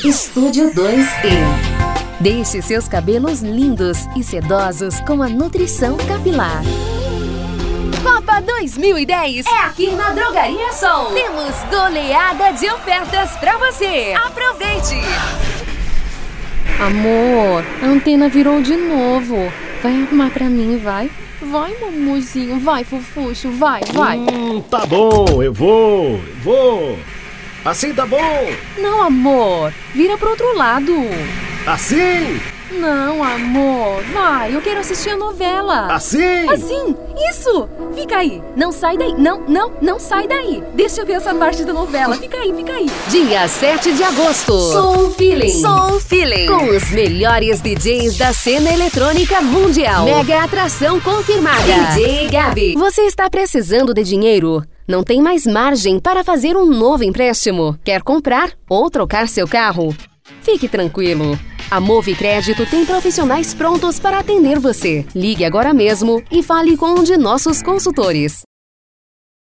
Estúdio 2E. Deixe seus cabelos lindos e sedosos com a nutrição capilar. Copa 2010 É aqui na Drogaria Sol. Temos goleada de ofertas pra você. Aproveite! Amor, a antena virou de novo. Vai arrumar pra mim, vai? Vai, mamuzinho, vai, fofuxo, vai. Tá bom, eu vou. Assim tá bom. Não, amor, vira pro outro lado. Assim? Não, amor, vai, eu quero assistir a novela. Assim? Assim, isso! Fica aí, não sai daí, não sai daí. Deixa eu ver essa parte da novela, fica aí. Dia 7 de agosto. Soul Feeling. Com os melhores DJs da cena eletrônica mundial. Mega atração confirmada. DJ Gabi. Você está precisando de dinheiro? Não tem mais margem para fazer um novo empréstimo? Quer comprar ou trocar seu carro? Fique tranquilo. A Move Crédito tem profissionais prontos para atender você. Ligue agora mesmo e fale com um de nossos consultores.